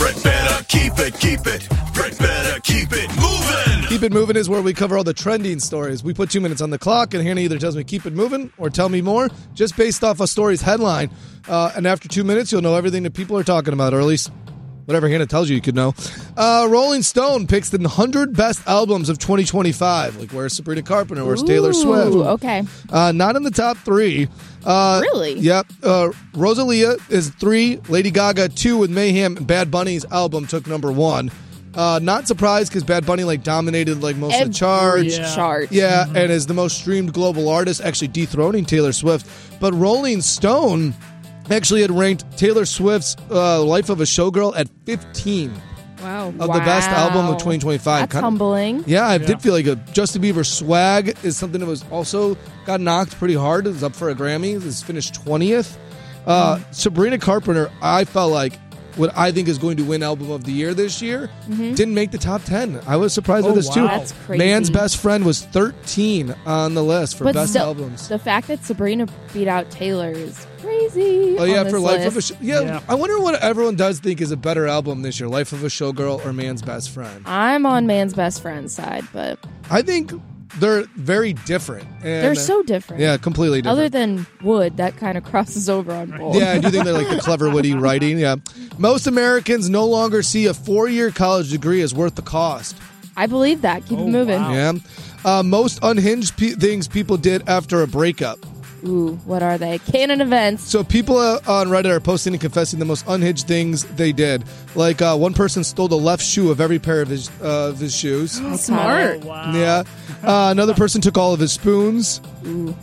Brit better keep it. Brit better keep it moving. Keep It Moving is where we cover all the trending stories. We put 2 minutes on the clock, and Hannah either tells me keep it moving or tell me more, just based off a story's headline. And after 2 minutes, you'll know everything that people are talking about, or at least whatever Hannah tells you could know. Rolling Stone picks the 100 best albums of 2025. Like, where's Sabrina Carpenter? Where's Taylor Swift? Okay. Not in the top 3. Really? Yep. Rosalia is 3. Lady Gaga 2 with Mayhem. Bad Bunny's album took number 1. Not surprised because Bad Bunny dominated most of the charts. Chart. Yeah, and is the most streamed global artist, actually dethroning Taylor Swift. But Rolling Stone actually had ranked Taylor Swift's Life of a Showgirl at 15 of the best album of 2025. That's humbling. Yeah, I did feel like Justin Bieber's Swag is something that was also got knocked pretty hard. It was up for a Grammy. It's finished 20th. Sabrina Carpenter, I felt like what I think is going to win Album of the Year this year, didn't make the top 10. I was surprised with this too. That's crazy. Man's Best Friend was 13 on the list for best albums. The fact that Sabrina beat out Taylor is crazy. Oh, yeah, for Life list. of a I wonder what everyone does think is a better album this year, Life of a Showgirl or Man's Best Friend. I'm on Man's Best Friend's side, but I think they're very different. And, they're so different. Yeah, completely different. Other than Wood, that kind of crosses over on both. Yeah, I do think they're like the clever, witty writing. Yeah. Most Americans no longer see a 4-year college degree as worth the cost. I believe that. Keep it moving. Wow. Yeah. Most unhinged things people did after a breakup. Ooh, what are they? Canon events. So people on Reddit are posting and confessing the most unhinged things they did. Like one person stole the left shoe of every pair of his shoes. Smart. Oh, wow. Yeah. Another person took all of his spoons. Ooh.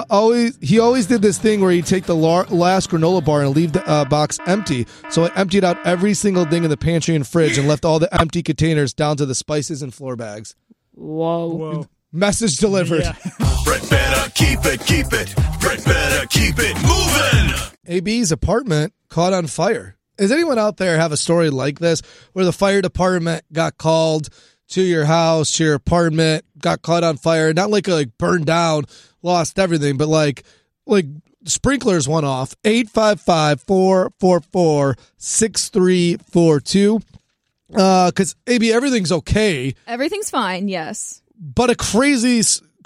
He always did this thing where he'd take the last granola bar and leave the box empty. So I emptied out every single thing in the pantry and fridge and left all the empty containers down to the spices and floor bags. Whoa. Message delivered. Yeah. Brit better keep it. Brit better keep it moving. AB's apartment caught on fire. Does anyone out there have a story like this where the fire department got called to your house, to your apartment, got caught on fire? Not like burned down, lost everything, but like sprinklers went off. 855-444-6342. Because AB, everything's okay. Everything's fine, yes. But a crazy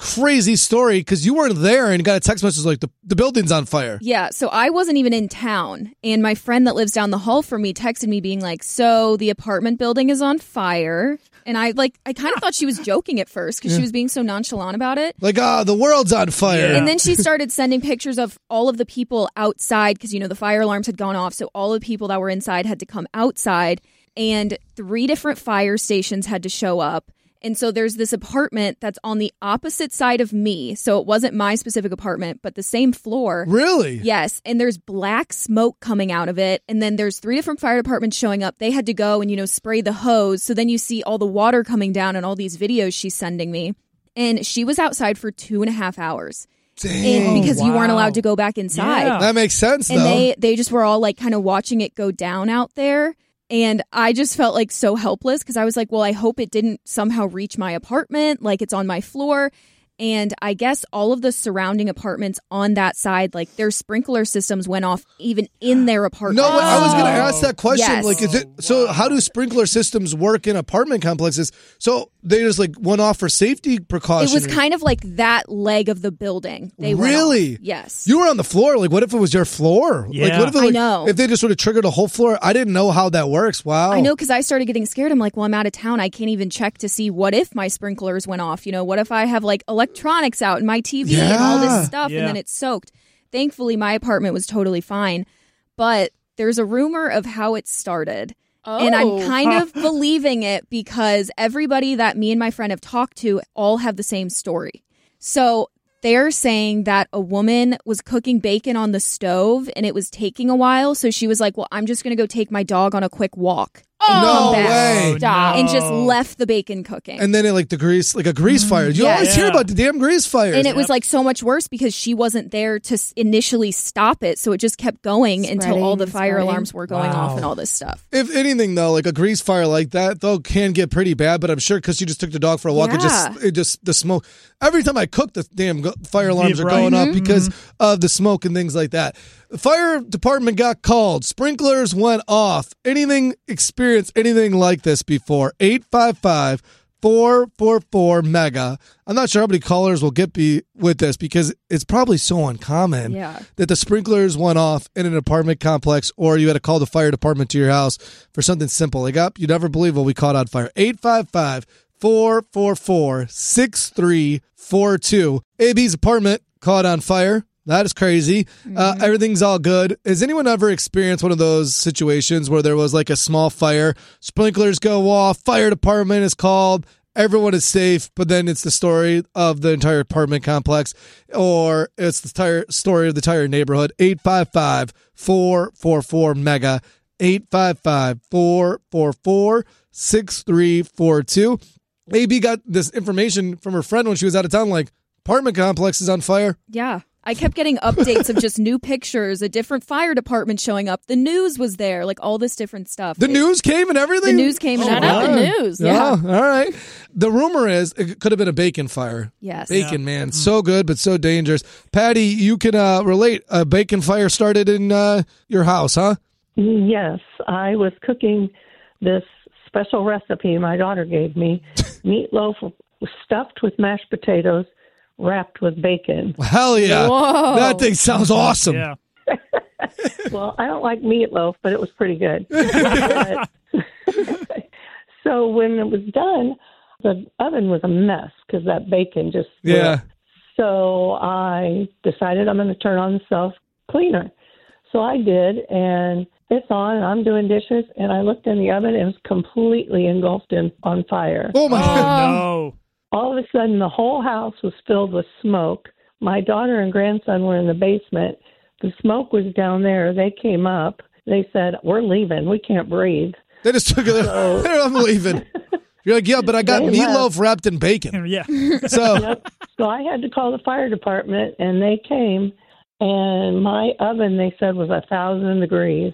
story because you weren't there and got a text message like the building's on fire. Yeah, so I wasn't even in town, and my friend that lives down the hall from me texted me being like, so the apartment building is on fire. And I kind of thought she was joking at first because she was being so nonchalant about it. Like, the world's on fire. And then she started sending pictures of all of the people outside because, the fire alarms had gone off. So all of the people that were inside had to come outside, and 3 different fire stations had to show up. And so there's this apartment that's on the opposite side of me. So it wasn't my specific apartment, but the same floor. Really? Yes. And there's black smoke coming out of it. And then there's 3 different fire departments showing up. They had to go and, spray the hose. So then you see all the water coming down and all these videos she's sending me. And she was outside for 2.5 hours. Dang. Because you weren't allowed to go back inside. Yeah. That makes sense, though. And they just were all kind of watching it go down out there. And I just felt so helpless because I was like, well, I hope it didn't somehow reach my apartment, it's on my floor. And I guess all of the surrounding apartments on that side, their sprinkler systems went off even in their apartment. No, I was going to ask that question. Yes. Is it so? How do sprinkler systems work in apartment complexes? So they just went off for safety precautions. It was kind of like that leg of the building. They went really? off. Yes. You were on the floor. What if it was your floor? Yeah. What if I know. If they just sort of triggered a whole floor? I didn't know how that works. Wow. I know because I started getting scared. I'm like, well, I'm out of town. I can't even check to see what if my sprinklers went off. What if I have electronics out and my TV and all this stuff and then it's soaked. Thankfully, my apartment was totally fine. But there's a rumor of how it started. Oh. And I'm kind of believing it because everybody that me and my friend have talked to all have the same story. So they're saying that a woman was cooking bacon on the stove and it was taking a while. So she was like, well, I'm just going to go take my dog on a quick walk. And No come back. way. Stop. And just left the bacon cooking. And then it a grease fire. You Yes. always hear about the damn grease fires. And it was so much worse because she wasn't there to initially stop it. So it just kept going until all the fire Spreading. alarms were going off and all this stuff. If anything, though, a grease fire like that, though, can get pretty bad. But I'm sure because you just took the dog for a walk, Yeah. it just the smoke. Every time I cook, the damn fire alarms are Right. going up because of the smoke and things like that. The fire department got called. Sprinklers went off. Experienced anything like this before? 855-444-MEGA. I'm not sure how many callers will get with this because it's probably so uncommon that the sprinklers went off in an apartment complex or you had to call the fire department to your house for something simple. Like, you never believe what we caught on fire. 855-444-6342. AB's apartment caught on fire. That is crazy. Everything's all good. Has anyone ever experienced one of those situations where there was like a small fire, sprinklers go off, fire department is called, everyone is safe, but then it's the story of the entire apartment complex, or it's the story of the entire neighborhood? 855-444-MEGA. 855-444-6342. AB got this information from her friend when she was out of town, like, apartment complex is on fire. Yeah. I kept getting updates of just new pictures, a different fire department showing up. The news was there, like all this different stuff. The news came and everything? The news came and Shout out the news. Yeah. All right. The rumor is it could have been a bacon fire. Yes. Bacon, man. So good, but so dangerous. Patty, you can relate. A bacon fire started in your house, huh? Yes. I was cooking this special recipe my daughter gave me. Meatloaf stuffed with mashed potatoes, wrapped with bacon. Hell yeah. Whoa. That thing sounds awesome. Yeah. Well, I don't like meatloaf, but it was pretty good. So when it was done, the oven was a mess because that bacon just Yeah. So I decided I'm going to turn on the self-cleaner. So I did, and it's on, and I'm doing dishes, and I looked in the oven, and it was completely engulfed on fire. Oh, my God. No. All of a sudden, the whole house was filled with smoke. My daughter and grandson were in the basement. The smoke was down there. They came up. They said, "We're leaving. We can't breathe." They just took it. I'm leaving. You're like, yeah, but I got They meatloaf wrapped in bacon. Yeah. So, Yep. So I had to call the fire department, and they came. And my oven, they said, was 1,000 degrees.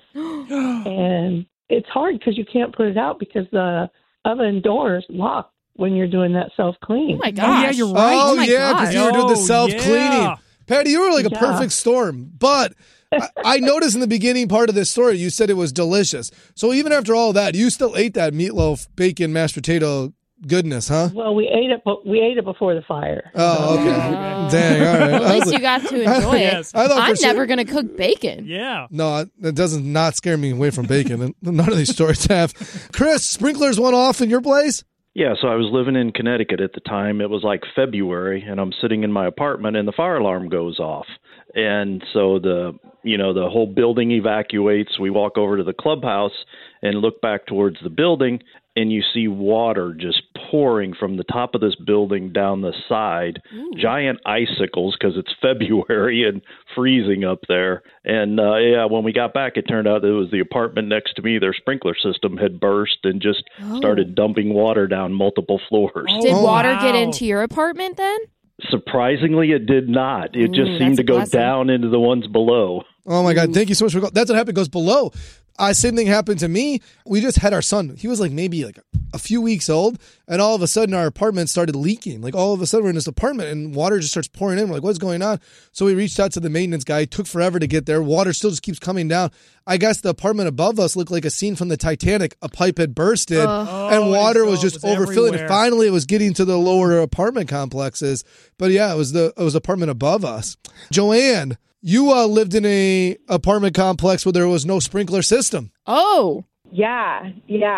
And it's hard because you can't put it out because the oven doors lock when you're doing that self-clean. Oh my Oh, gosh. yeah, you're right. oh, my yeah, because gosh. you were doing the Oh, self-cleaning. yeah. Patty, you were like a Yeah. perfect storm. But I noticed in the beginning part of this story, you said it was delicious. So even after all that, you still ate that meatloaf, bacon, mashed potato goodness, huh? Well, we ate it, but we ate it before the fire. Oh, okay. Dang, all right. At least you got to enjoy Yes. it. I thought for I'm sure- never going to cook bacon. Yeah. No, that doesn't not scare me away from bacon. And none of these stories have. Chris, sprinklers went off in your place? Yeah, so I was living in Connecticut at the time. It was like February, and I'm sitting in my apartment, and the fire alarm goes off. And so the whole building evacuates. We walk over to the clubhouse and look back towards the building, and you see water just pouring from the top of this building down the side. Giant icicles because it's February and freezing up there. And when we got back, it turned out it was the apartment next to me. Their sprinkler system had burst and just started dumping water down multiple floors. Did Oh, water wow. get into your apartment then? Surprisingly, it did not. It just Ooh, seemed that's to a go blessing. down into the ones below. Oh my God! Thank you so much for that's what happened. It goes below. Same thing happened to me. We just had our son. He was like maybe like a few weeks old, and all of a sudden our apartment started leaking. Like all of a sudden we're in this apartment and water just starts pouring in. We're like, what's going on? So we reached out to the maintenance guy. It took forever to get there. Water still just keeps coming down. I guess the apartment above us looked like a scene from the Titanic. A pipe had bursted, and water was just overfilling. And everywhere. finally, it was getting to the lower apartment complexes. But yeah, it was the apartment above us. Joanne, you lived in a apartment complex where there was no sprinkler system. Oh. Yeah.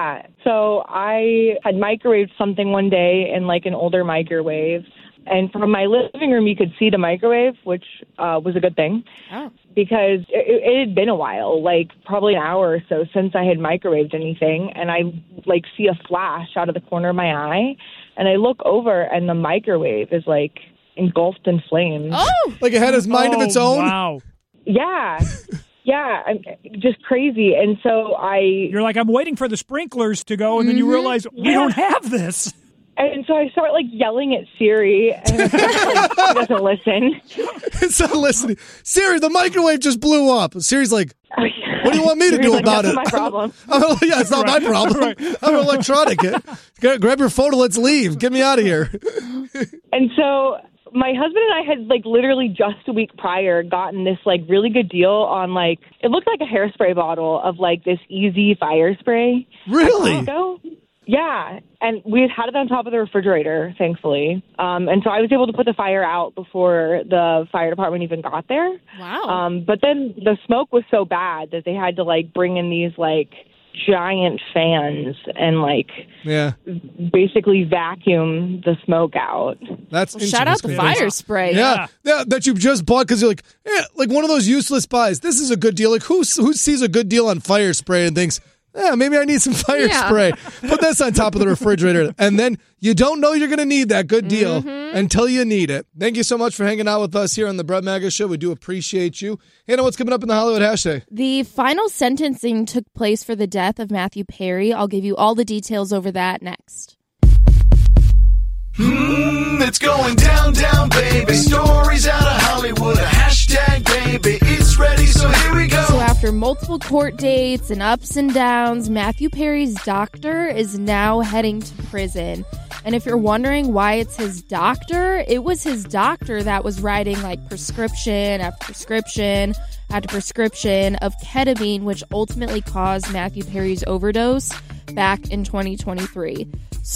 So I had microwaved something one day in like an older microwave. And from my living room, you could see the microwave, which was a good thing Oh. because it had been a while, like probably an hour or so since I had microwaved anything. And I like see a flash out of the corner of my eye. And I look over and the microwave is like engulfed in flames. Oh. Like it had its mind of its own. Wow. Yeah. I'm just crazy. And so You're like, I'm waiting for the sprinklers to go, and then you realize we don't have this. And so I start like yelling at Siri, and like, she doesn't listen. It's not listening. Siri, the microwave just blew up. Siri's like, what do you want me to Siri's do like, about "That's it? my problem." Yeah, it's not my problem. I'm electronic. Grab your phone and let's leave. Get me out of here. And so my husband and I had like literally just a week prior gotten this like really good deal on like it looked like a hairspray bottle of like this easy fire spray. Really? Yeah, and we had it on top of the refrigerator, thankfully. And so I was able to put the fire out before the fire department even got there. Wow. But then the smoke was so bad that they had to like bring in these like giant fans and like basically vacuum the smoke out. That's shout out the fire spray. Yeah, that you just bought because you're like, like one of those useless buys. This is a good deal. Like who sees a good deal on fire spray and thinks, maybe I need some fire spray. Put this on top of the refrigerator. And then you don't know you're going to need that good deal until you need it. Thank you so much for hanging out with us here on the Brett Maga Show. We do appreciate you. Hannah, what's coming up in the Hollywood Hashtag? The final sentencing took place for the death of Matthew Perry. I'll give you all the details over that next. It's going down, down, baby. Stories out of Hollywood. A hashtag, baby. It's ready, so here we go. So after multiple court dates and ups and downs, Matthew Perry's doctor is now heading to prison. And if you're wondering why it's his doctor, it was his doctor that was writing like prescription after prescription after prescription of ketamine, which ultimately caused Matthew Perry's overdose back in 2023.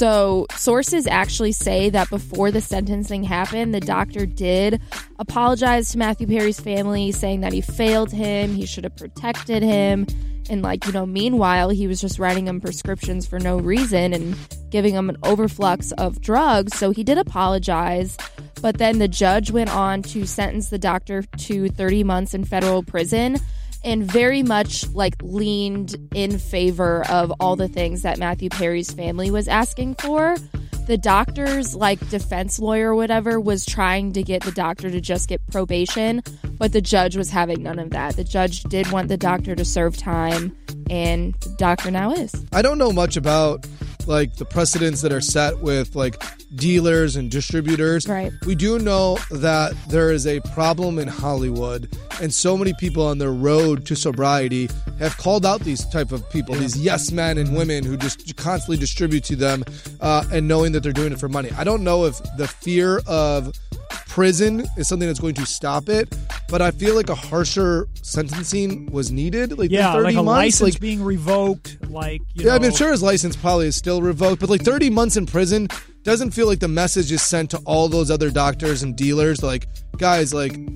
So sources actually say that before the sentencing happened, the doctor did apologize to Matthew Perry's family, saying that he failed him, he should have protected him. And meanwhile, he was just writing him prescriptions for no reason and giving him an overflux of drugs. So he did apologize. But then the judge went on to sentence the doctor to 30 months in federal prison and very much leaned in favor of all the things that Matthew Perry's family was asking for. The doctor's defense lawyer or whatever was trying to get the doctor to just get probation, but the judge was having none of that. The judge did want the doctor to serve time, and the doctor now is. I don't know much about the precedents that are set with dealers and distributors. Right. We do know that there is a problem in Hollywood, and so many people on their road to sobriety have called out these type of people, these yes men and women who just constantly distribute to them and knowing that they're doing it for money. I don't know if the fear of prison is something that's going to stop it, but I feel like a harsher sentencing was needed. 30 like a months, license being revoked. I mean, sure, his license probably is still revoked, but 30 months in prison doesn't feel like the message is sent to all those other doctors and dealers. Guys,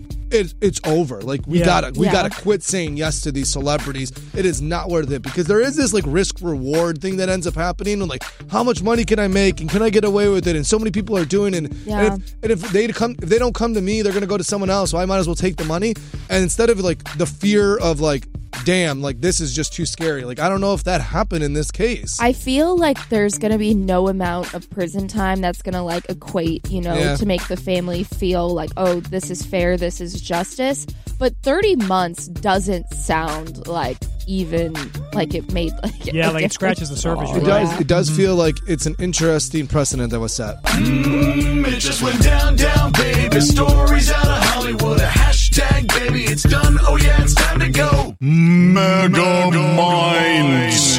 it's over. We gotta quit saying yes to these celebrities. It is not worth it, because there is this risk reward thing that ends up happening, and how much money can I make and can I get away with it? And so many people are doing it. And if they don't come to me, they're gonna go to someone else. So I might as well take the money. And instead of the fear of damn, this is just too scary. I don't know if that happened in this case. I feel like there's going to be no amount of prison time that's going to equate, to make the family feel oh, this is fair, this is justice. But 30 months doesn't sound even it made it scratches the surface. It does feel like it's an interesting precedent that was set. It just went down, down, baby. Stories out of Hollywood. A hashtag, baby. It's done. Oh yeah, it's time to go. Mega Minds.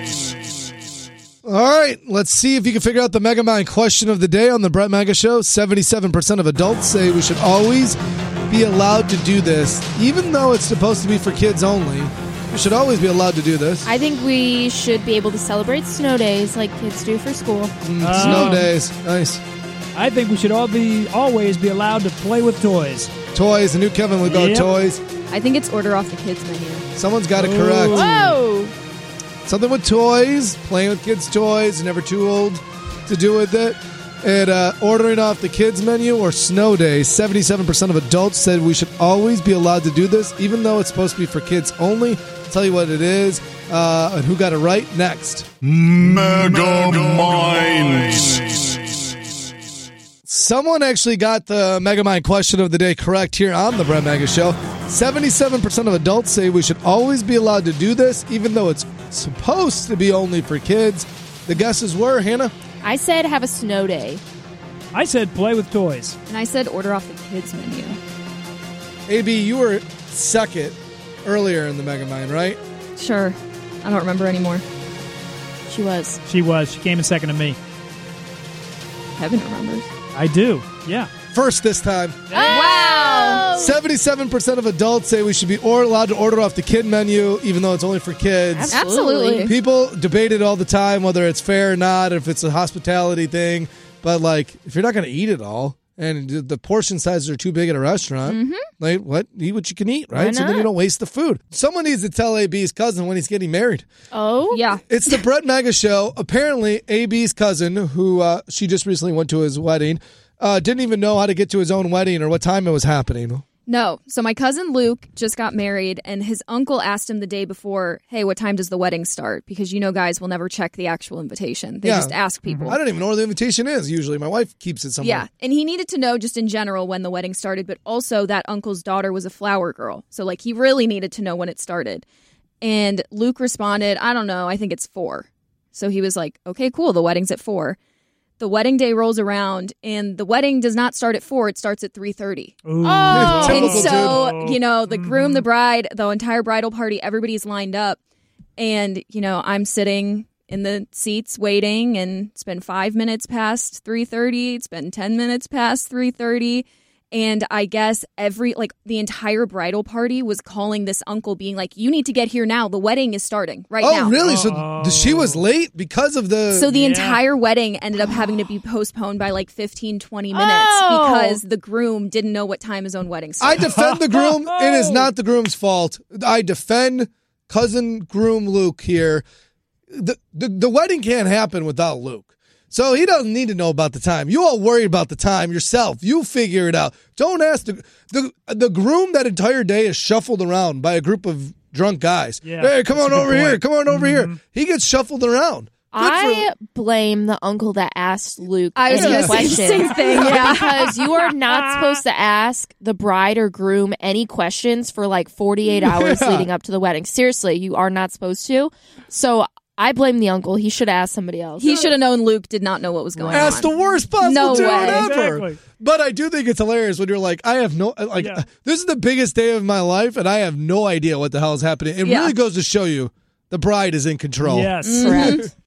All right, let's see if you can figure out the Mega Mind question of the day on the Brett Maga Show. 77% of adults say we should always be allowed to do this, even though it's supposed to be for kids only. We should always be allowed to do this. I think we should be able to celebrate snow days like kids do for school. Snow days, nice. I think we should always be allowed to play with toys. Toys, the new Kevin would go toys. I think it's order off the kids menu. Someone's got it correct. Whoa! Something with toys, playing with kids' toys, never too old to do with it. And ordering off the kids' menu or snow days. 77% of adults said we should always be allowed to do this, even though it's supposed to be for kids only. I'll tell you what it is and who got it right next. Mega Minds. Someone actually got the Mega Mind question of the day correct here on the Brett Maga Show. 77% of adults say we should always be allowed to do this, even though it's supposed to be only for kids. The guesses were, Hannah? I said have a snow day. I said play with toys. And I said order off the kids menu. AB, you were second earlier in the Mega Mind, right? Sure. I don't remember anymore. She was. She came in second to me. Kevin remembers. I do, yeah. first this time. Wow. 77% of adults say we should be allowed to order off the kid menu, even though it's only for kids. Absolutely. People debate it all the time, whether it's fair or not, if it's a hospitality thing. But, like, if you're not going to eat it all, and the portion sizes are too big at a restaurant, like, eat what you can eat, right? So then you don't waste the food. Someone needs to tell AB's cousin when he's getting married. Oh? Yeah. It's the Brett Mega Show. Apparently, AB's cousin, who she just recently went to his wedding, didn't even know how to get to his own wedding or what time it was happening. No. So my cousin Luke just got married, and his uncle asked him the day before, hey, what time does the wedding start? Because guys will never check the actual invitation. They just ask people. I don't even know where the invitation is usually. My wife keeps it somewhere. Yeah, and he needed to know just in general when the wedding started, but also that uncle's daughter was a flower girl. So, like, he really needed to know when it started. And Luke responded, I don't know, I think it's 4. So he was like, okay, cool, the wedding's at 4. The wedding day rolls around, and the wedding does not start at 4. It starts at 3:30. Ooh. And Typical so, dude. the groom, the bride, the entire bridal party, everybody's lined up. And, I'm sitting in the seats waiting, and it's been 5 minutes past 3:30. It's been 10 minutes past 3:30. And I guess the entire bridal party was calling this uncle being like, you need to get here now. The wedding is starting right now. Oh, really? So she was late because of the... So the entire wedding ended up having to be postponed by like 15, 20 minutes because the groom didn't know what time his own wedding I started. defend the groom. It is not the groom's fault. I defend cousin groom Luke here. The wedding can't happen without Luke. So he doesn't need to know about the time. You all worry about the time yourself. You figure it out. Don't ask the groom. That entire day is shuffled around by a group of drunk guys. Yeah, hey, come on that's a good over here. point. Come on over here. He gets shuffled around. I blame the uncle that asked Luke I was any going to say the questions. same thing. Yeah. Because you are not supposed to ask the bride or groom any questions for like 48 hours leading up to the wedding. Seriously, you are not supposed to. So I blame the uncle. He should have asked somebody else. He should have known Luke did not know what was going on. That's the worst possible No dude way. ever. Exactly. But I do think it's hilarious when you're like, I have no, like, this is the biggest day of my life, and I have no idea what the hell is happening. It really goes to show you the bride is in control. Yes. Correct.